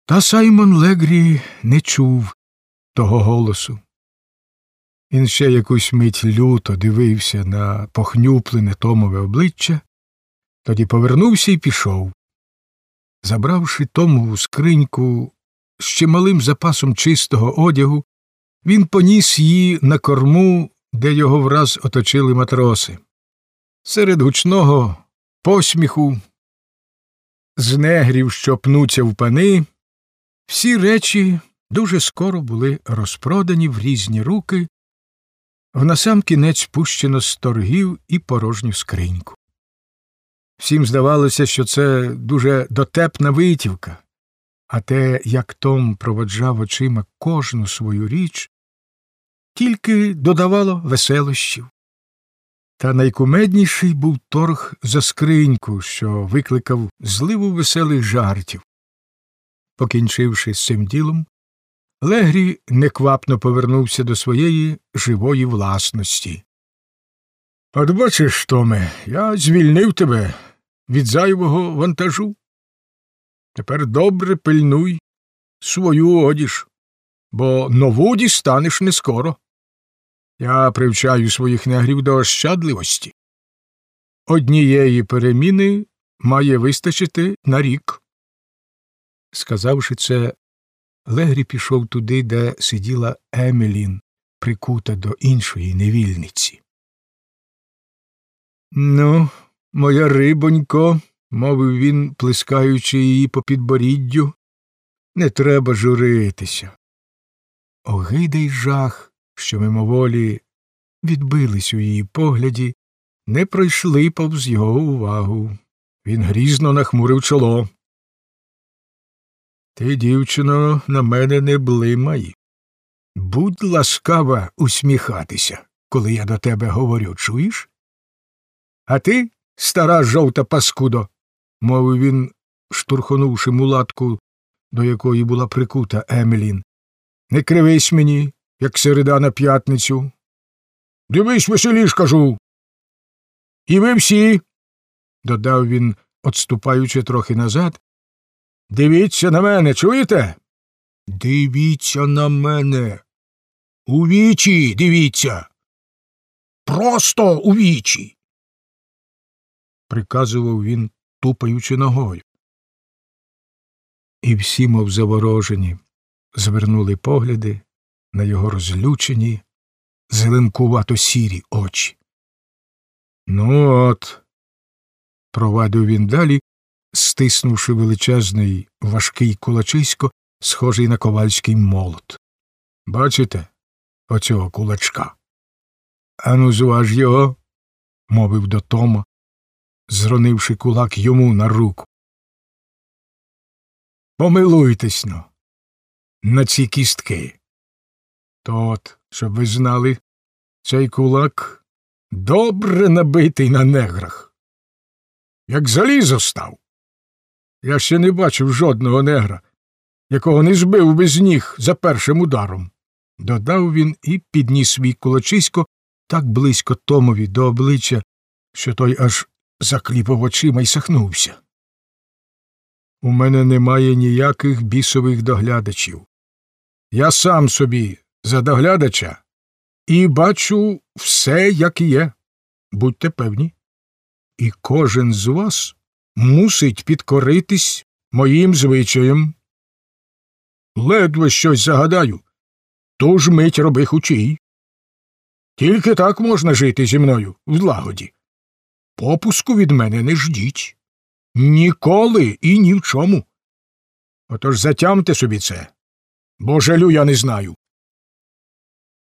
Та Саймон Легрі не чув того голосу. Він ще якусь мить люто дивився на похнюплене Томове обличчя, тоді повернувся і пішов. Забравши Томову скриньку з чималим запасом чистого одягу, він поніс її на корму, де його враз оточили матроси. Серед гучного посміху, з негрів, що пнуться в пани, всі речі дуже скоро були розпродані в різні руки, внасамкінець пущено з торгів і порожню скриньку. Всім здавалося, що це дуже дотепна витівка, а те, як Том проводжав очима кожну свою річ, тільки додавало веселощів. Та найкумедніший був торг за скриньку, що викликав зливу веселих жартів. Покінчивши з цим ділом, Легрі неквапно повернувся до своєї живої власності. «От бачиш, Томе, я звільнив тебе від зайвого вантажу. Тепер добре пильнуй свою одіж, бо нову дістанеш не скоро. Я привчаю своїх негрів до ощадливості. Однієї переміни має вистачити на рік». Сказавши це, Легрі пішов туди, де сиділа Емелін, прикута до іншої невільниці. «Ну, моя рибонько», – мовив він, плескаючи її по підборіддю, – «не треба журитися». Огида й жах, що мимоволі відбились у її погляді, не пройшли повз його увагу. Він грізно нахмурив чоло. «Ти, дівчино, на мене не блимай. Будь ласкава усміхатися, коли я до тебе говорю, чуєш? А ти, стара жовта паскудо», – мовив він, штурхонувши мулатку, до якої була прикута Емелін, – «не кривись мені, як середа на п'ятницю. Дивись веселіш, кажу. І ви всі», – додав він, отступаючи трохи назад, – «дивіться на мене, чуєте? Дивіться на мене. У вічі дивіться. Просто у вічі», – приказував він, тупаючи ногою. І всі, мов заворожені, звернули погляди на його розлючені, зеленкувато-сірі очі. «Ну от», – провадив він далі, стиснувши величезний важкий кулачисько, схожий на ковальський молот. «Бачите оцього кулачка? Ану, зваж його», – мовив до Тома, зронивши кулак йому на руку. «Помилуйтесь-но на ці кістки. То от, щоб ви знали, цей кулак добре набитий на неграх. Як залізо став. Я ще не бачив жодного негра, якого не збив би з ніг за першим ударом», – додав він і підніс свій кулачисько так близько Томові до обличчя, що той аж закліпав очима й сахнувся. «У мене немає ніяких бісових доглядачів. Я сам собі за доглядача і бачу все, як є. Будьте певні. І кожен з вас мусить підкоритись моїм звичаям. Ледве щось загадаю, ту ж мить роби хучій. Тільки так можна жити зі мною в злагоді. Попуску від мене не ждіть. Ніколи і ні в чому. Отож затямте собі це, бо жалю я не знаю».